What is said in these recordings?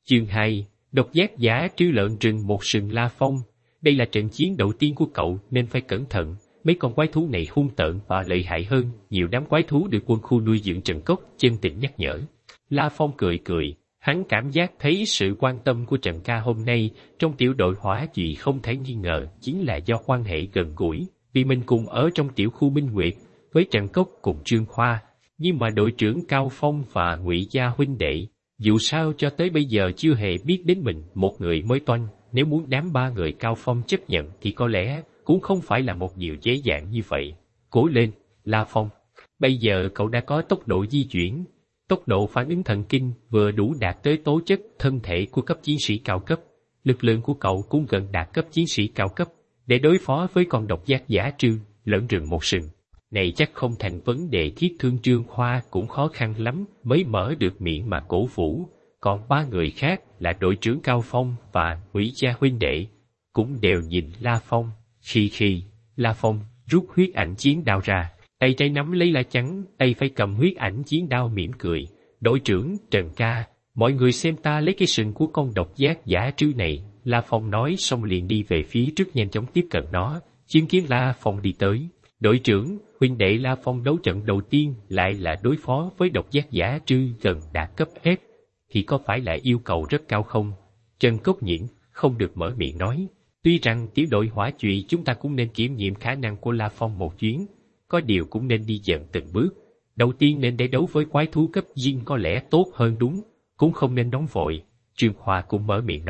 Chương 2, độc giác giả trư lợn rừng một sừng La Phong. Đây là trận chiến đầu tiên của cậu nên phải cẩn thận, mấy con quái thú này hung tợn và lợi hại hơn nhiều đám quái thú được quân khu nuôi dưỡng Trần Cốc chân tình nhắc nhở. La Phong cười cười, hắn cảm giác thấy sự quan tâm của Trần Ca hôm nay trong tiểu đội hỏa chùy không thể nghi ngờ chính là do quan hệ gần gũi, vì mình cùng ở trong tiểu khu Minh Nguyệt với Trần Cốc cùng Trương Khoa, nhưng mà đội trưởng Cao Phong và Ngụy Gia huynh đệ dù sao cho tới bây giờ chưa hề biết đến mình một người mới toanh. Nếu muốn đám ba người Cao Phong chấp nhận thì có lẽ cũng không phải là một điều dễ dàng như vậy. Cố lên, La Phong. Bây giờ cậu đã có tốc độ di chuyển, tốc độ phản ứng thần kinh vừa đủ đạt tới tố chất thân thể của cấp chiến sĩ cao cấp. Lực lượng của cậu cũng gần đạt cấp chiến sĩ cao cấp. Để đối phó với con độc giác giả trư, lợn rừng một sừng này chắc không thành vấn đề. Thiết Thương Trương Khoa cũng khó khăn lắm mới mở được miệng mà cổ vũ. Còn ba người khác là đội trưởng Cao Phong và Ngụy Gia huynh đệ cũng đều nhìn La Phong. Khi La Phong rút huyết ảnh chiến đao ra, tay trái nắm lấy la chắn, tay phải cầm huyết ảnh chiến đao mỉm cười. Đội trưởng Trần Ca, mọi người xem ta lấy cái sừng của con độc giác giả trư này. La Phong nói xong liền đi về phía trước nhanh chóng tiếp cận nó. Chứng kiến La Phong đi tới, đội trưởng huynh đệ La Phong đấu trận đầu tiên lại là đối phó với độc giác giả trư gần đạt cấp S, thì có phải là yêu cầu rất cao không? Trần Cốc Nhĩn không được mở miệng nói. Tuy rằng tiểu đội hỏa chùy chúng ta cũng nên kiểm nghiệm khả năng của La Phong một chuyến, có điều cũng nên đi dần từng bước. Đầu tiên nên để đấu với quái thú cấp Dinh có lẽ tốt hơn đúng, cũng không nên nóng vội. Trương Khoa cũng mở miệng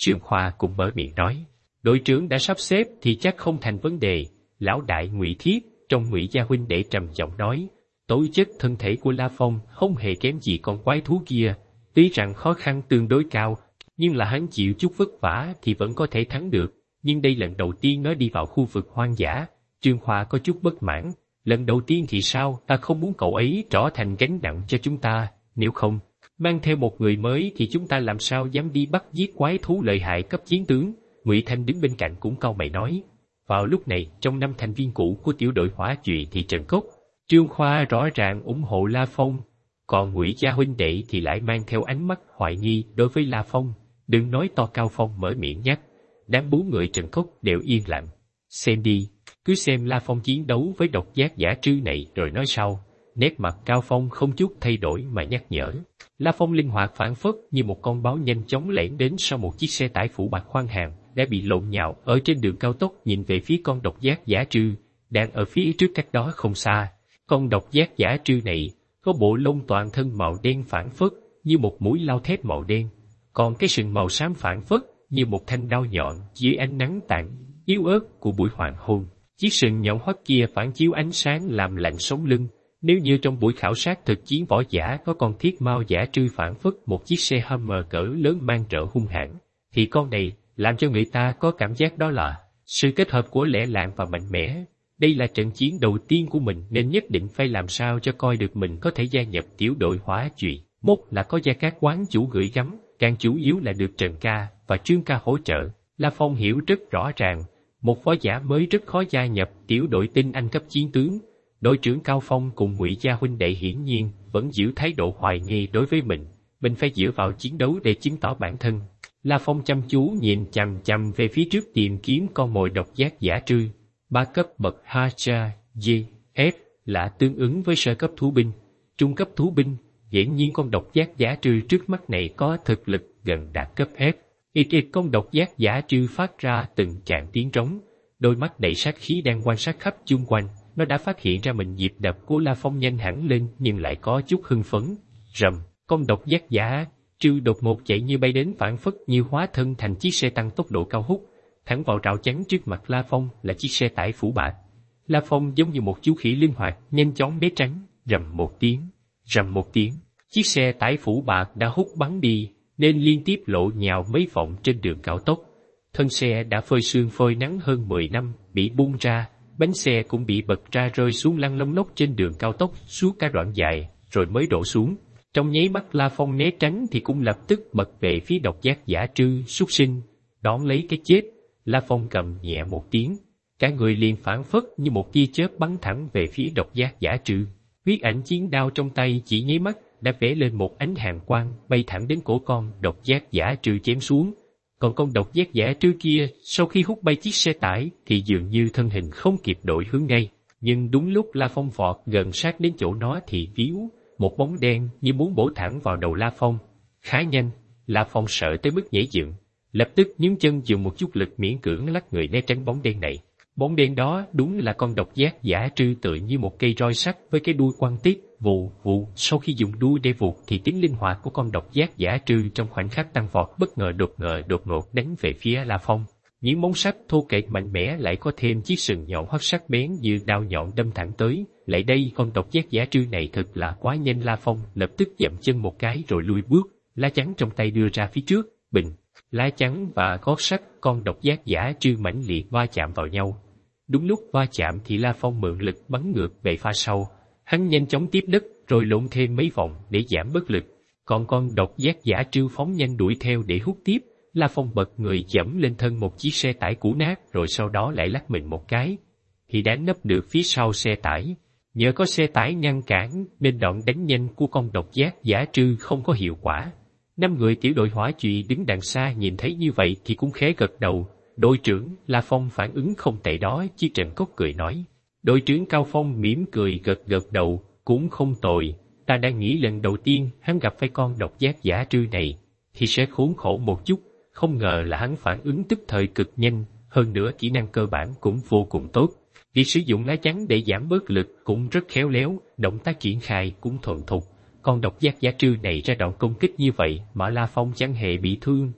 nói. Đội trưởng đã sắp xếp thì chắc không thành vấn đề. Lão đại Ngụy Thiết trong Ngụy Gia huynh đệ trầm giọng nói. Tố chất thân thể của La Phong không hề kém gì con quái thú kia. Tuy rằng khó khăn tương đối cao, nhưng là hắn chịu chút vất vả thì vẫn có thể thắng được. Nhưng đây lần đầu tiên nó đi vào khu vực hoang dã. Trương Khoa có chút bất mãn. Lần đầu tiên thì sao? Ta không muốn cậu ấy trở thành gánh nặng cho chúng ta. Nếu không, mang theo một người mới thì chúng ta làm sao dám đi bắt giết quái thú lợi hại cấp chiến tướng. Ngụy Thanh đứng bên cạnh cũng cau mày nói. Vào lúc này, trong 5 thành viên cũ của tiểu đội hỏa chùy thì Trần Cốc, Trương Khoa rõ ràng ủng hộ La Phong. Còn Ngụy Gia huynh đệ thì lại mang theo ánh mắt hoài nghi đối với La Phong. Đừng nói to. Cao Phong mở miệng nhắc. Đám 4 người Trần Cốc đều yên lặng. Xem đi, cứ xem La Phong chiến đấu với độc giác giả trư này rồi nói sau. Nét mặt Cao Phong không chút thay đổi mà nhắc nhở. La Phong linh hoạt phản phất như một con báo nhanh chóng lẻn đến sau một chiếc xe tải phủ bạc khoan hàng đã bị lộn nhào ở trên đường cao tốc, nhìn về phía con độc giác giả trư đang ở phía trước cách đó không xa. Con độc giác giả trư này có bộ lông toàn thân màu đen phản phất như một mũi lao thép màu đen, còn cái sừng màu xám phản phất như một thanh đao nhọn dưới ánh nắng tàn yếu ớt của buổi hoàng hôn. Chiếc sừng nhọn hoắt kia phản chiếu ánh sáng làm lạnh sống lưng. Nếu như trong buổi khảo sát thực chiến võ giả có con thiết mao giả trư phản phất một chiếc xe Hummer cỡ lớn mang rợ hung hãn, thì con này làm cho người ta có cảm giác đó là sự kết hợp của lẻ làng và mạnh mẽ. Đây là trận chiến đầu tiên của mình nên nhất định phải làm sao cho coi được mình có thể gia nhập tiểu đội hỏa chùy. Một là có Gia Cát quán chủ gửi gắm, càng chủ yếu là được Trần Ca và Trương Ca hỗ trợ. La Phong hiểu rất rõ ràng, một võ giả mới rất khó gia nhập tiểu đội tinh anh cấp chiến tướng. Đội trưởng Cao Phong cùng Ngụy Gia huynh đệ hiển nhiên vẫn giữ thái độ hoài nghi đối với mình phải dựa vào chiến đấu để chứng tỏ bản thân. La Phong chăm chú nhìn chằm chằm về phía trước tìm kiếm con mồi độc giác giả trư. 3 cấp bậc Hacha, G, F là tương ứng với sơ cấp thú binh, trung cấp thú binh. Hiển nhiên con độc giác giả trư trước mắt này có thực lực gần đạt cấp F. Con độc giác giả trư phát ra từng tràng tiếng trống, đôi mắt đầy sát khí đang quan sát khắp chung quanh. Nó đã phát hiện ra mình nhịp đập của La Phong nhanh hẳn lên nhưng lại có chút hưng phấn. Rầm, con độc giác giả trư đột ngột chạy như bay đến, phản phất như hóa thân thành chiếc xe tăng tốc độ cao hút, thẳng vào rào chắn trước mặt La Phong là chiếc xe tải phủ bạc. La Phong giống như một chú khỉ linh hoạt, nhanh chóng né tránh. Rầm một tiếng, chiếc xe tải phủ bạc đã hút bắn đi, nên liên tiếp lộ nhào mấy vòng trên đường cao tốc. Thân xe đã phơi sương phơi nắng hơn 10 năm, bị bung ra, bánh xe cũng bị bật ra rơi xuống lăn lông lốc trên đường cao tốc suốt cả đoạn dài, rồi mới đổ xuống. Trong nháy mắt La Phong né tránh thì cũng lập tức bật về phía độc giác giả trư súc sinh, đón lấy cái chết. La Phong cầm nhẹ một tiếng, cả người liền phản phất như một tia chớp bắn thẳng về phía độc giác giả trư. Huyết ảnh chiến đao trong tay chỉ nháy mắt đã vẽ lên một ánh hàn quang bay thẳng đến cổ con độc giác giả trư chém xuống. Còn con độc giác giả trư kia, sau khi hút bay chiếc xe tải thì dường như thân hình không kịp đổi hướng ngay. Nhưng đúng lúc La Phong vọt gần sát đến chỗ nó thì víu, một bóng đen như muốn bổ thẳng vào đầu La Phong. Khá nhanh, La Phong sợ tới mức nhảy dựng, lập tức nhún chân dùng một chút lực miễn cưỡng lắc người né tránh bóng đen này. Bóng đen đó đúng là con độc giác giả trư tựa như một cây roi sắt với cái đuôi quăng tít, vù vù. Sau khi dùng đuôi để vụt thì tính linh hoạt của con độc giác giả trư trong khoảnh khắc tăng vọt bất ngờ đột ngột đánh về phía La Phong. Những móng sắt thô kệch mạnh mẽ lại có thêm chiếc sừng nhọn hoắt sắc bén như đao nhọn đâm thẳng tới. Lại đây, con độc giác giả trư này thật là quá nhanh. La Phong lập tức dậm chân một cái rồi lui bước, lá chắn trong tay đưa ra phía trước, bình. Lá chắn và gót sắt con độc giác giả trư mãnh liệt va chạm vào nhau. Đúng lúc va chạm thì La Phong mượn lực bắn ngược về pha sau. Hắn nhanh chóng tiếp đất rồi lộn thêm mấy vòng để giảm bất lực. Còn con độc giác giả trư phóng nhanh đuổi theo để hút tiếp. La Phong bật người dẫm lên thân một chiếc xe tải cũ nát rồi sau đó lại lắc mình một cái. Thì đã nấp được phía sau xe tải. Nhờ có xe tải ngăn cản nên đòn đánh nhanh của con độc giác giả trư không có hiệu quả. 5 người tiểu đội hỏa chùy đứng đằng xa nhìn thấy như vậy thì cũng khẽ gật đầu. Đội trưởng La Phong phản ứng không tệ đó, Chi Trần Cốc cười nói. Đội trưởng Cao Phong mỉm cười gật đầu, cũng không tồi. Ta đang nghĩ lần đầu tiên hắn gặp phải con độc giác giả trư này thì sẽ khốn khổ một chút. Không ngờ là hắn phản ứng tức thời cực nhanh, hơn nữa kỹ năng cơ bản cũng vô cùng tốt. Việc sử dụng lá chắn để giảm bớt lực cũng rất khéo léo, động tác triển khai cũng thuần thục. Con độc giác giả trư này ra đòn công kích như vậy mà La Phong chẳng hề bị thương,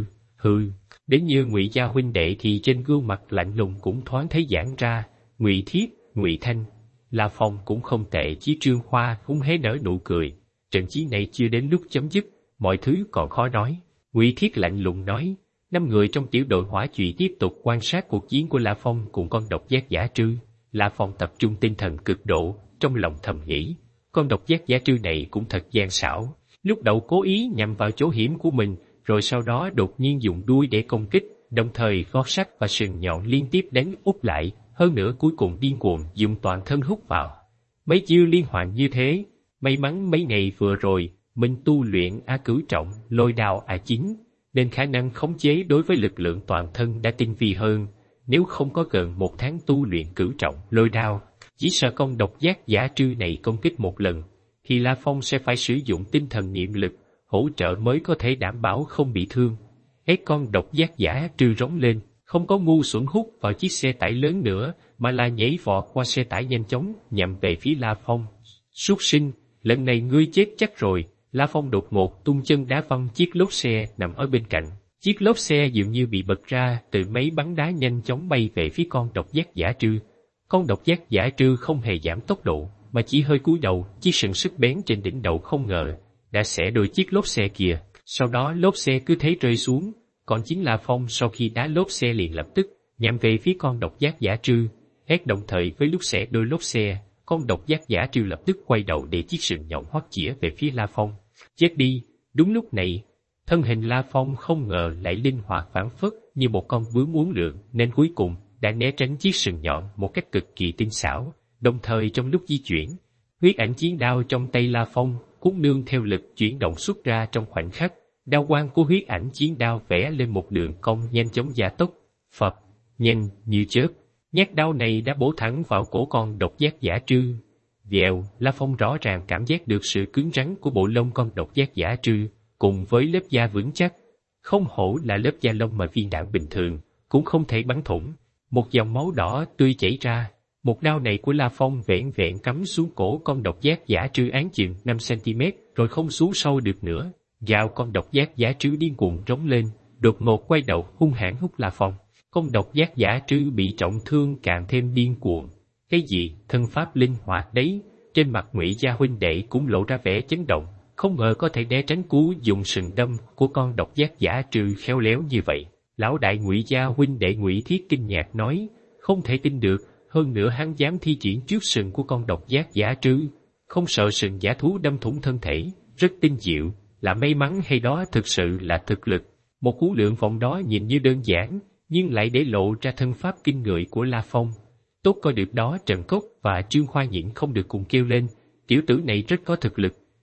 hư. Đến như Ngụy gia huynh đệ thì trên gương mặt lạnh lùng cũng thoáng thấy giãn ra. Ngụy Thiết, Ngụy Thanh, La Phong cũng không tệ, chí Trương Khoa cũng hé nở nụ cười. Trận chiến này chưa đến lúc chấm dứt, mọi thứ còn khó nói. Ngụy Thiết lạnh lùng nói. 5 người trong tiểu đội hỏa chùy tiếp tục quan sát cuộc chiến của La Phong cùng con độc giác giả trư. La Phong tập trung tinh thần cực độ, trong lòng thầm nghĩ, con độc giác giả trư này cũng thật gian xảo. Lúc đầu cố ý nhằm vào chỗ hiểm của mình, rồi sau đó đột nhiên dùng đuôi để công kích, đồng thời gót sắt và sừng nhọn liên tiếp đánh úp lại, hơn nữa cuối cùng điên cuồng dùng toàn thân hút vào. Mấy chiêu liên hoàn như thế, may mắn mấy ngày vừa rồi mình tu luyện A Cửu Trọng, Lôi Đao A9, nên khả năng khống chế đối với lực lượng toàn thân đã tinh vi hơn. Nếu không có gần 1 tháng tu luyện Cửu Trọng, Lôi Đao, chỉ sợ con độc giác giả trư này công kích một lần, thì La Phong sẽ phải sử dụng tinh thần niệm lực hỗ trợ mới có thể đảm bảo không bị thương. Con độc giác giả trư rống lên, không có ngu xuẩn hút vào chiếc xe tải lớn nữa, mà là nhảy vọt qua xe tải nhanh chóng, nhằm về phía La Phong. Súc sinh, lần này ngươi chết chắc rồi. La Phong đột ngột tung chân đá văng chiếc lốp xe nằm ở bên cạnh. Chiếc lốp xe dường như bị bật ra, từ mấy bắn đá nhanh chóng bay về phía con độc giác giả trư. Con độc giác giả trư không hề giảm tốc độ, mà chỉ hơi cúi đầu, chiếc sừng sức bén trên đỉnh đầu không ngờ đã xẻ đôi chiếc lốp xe kia. Sau đó lốp xe cứ thế rơi xuống, còn chính La Phong sau khi đá lốp xe liền lập tức nhắm về phía con độc giác giả trư. Đồng thời với lúc xẻ đôi lốp xe, con độc giác giả trư lập tức quay đầu để chiếc sừng nhọn hoắt chĩa về phía La Phong. Chết đi! Đúng lúc này, thân hình La Phong không ngờ lại linh hoạt phảng phất như một con bướm uốn lượn, nên cuối cùng đã né tránh chiếc sừng nhọn một cách cực kỳ tinh xảo. Đồng thời trong lúc di chuyển, huyết ảnh chiến đao trong tay La Phong cũng nương theo lực chuyển động xuất ra trong khoảnh khắc. Đao quang của huyết ảnh chiến đao vẽ lên một đường cong nhanh chóng gia tốc, phập, nhanh như chớp. Nhát đao này đã bổ thẳng vào cổ con độc giác giả trư. Vèo, La Phong rõ ràng cảm giác được sự cứng rắn của bộ lông con độc giác giả trư, cùng với lớp da vững chắc. Không hổ là lớp da lông mà viên đạn bình thường cũng không thể bắn thủng. Một dòng máu đỏ tươi chảy ra. Một đao này của La Phong vẹn vẹn cắm xuống cổ con độc giác giả trư áng chừng 5 cm, rồi không xuống sâu được nữa. Gào, con độc giác giả trư điên cuồng rống lên, đột ngột quay đầu hung hãn hút La Phong. Con độc giác giả trư bị trọng thương càng thêm điên cuồng. Cái gì, thân pháp linh hoạt đấy? Trên mặt Ngụy gia huynh đệ cũng lộ ra vẻ chấn động, không ngờ có thể né tránh cú dùng sừng đâm của con độc giác giả trư khéo léo như vậy. Lão đại Ngụy gia huynh đệ Ngụy Thiết kinh ngạc nói, không thể tin được, hơn nữa hắn dám thi triển trước sừng của con độc giác giả trư, không sợ sừng giả thú đâm thủng thân thể, rất tinh diệu, là may mắn hay đó thực sự là thực lực. Một cú lượng vọng đó nhìn như đơn giản, nhưng lại để lộ ra thân pháp kinh người của La Phong. Tốt coi được đó, Trần Cốc và Trương Khoa nhịn không được cùng kêu lên, tiểu tử này rất có thực lực,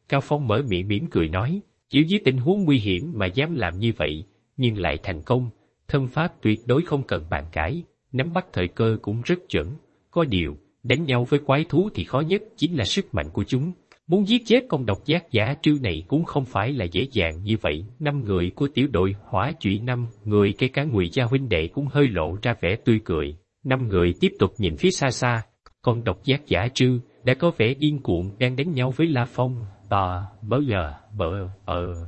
Cao Phong mở miệng mỉm cười nói, chỉ dưới tình huống nguy hiểm mà dám làm như vậy, nhưng lại thành công, thân pháp tuyệt đối không cần bàn cãi, nắm bắt thời cơ cũng rất chuẩn. Có điều, đánh nhau với quái thú thì khó nhất chính là sức mạnh của chúng. Muốn giết chết con độc giác giả trư này cũng không phải là dễ dàng như vậy. 5 người của tiểu đội hỏa trụy 5 người kể cả Ngụy Gia huynh đệ cũng hơi lộ ra vẻ tươi cười. 5 người tiếp tục nhìn phía xa xa, con độc giác giả trư đã có vẻ điên cuồng đang đánh nhau với La Phong.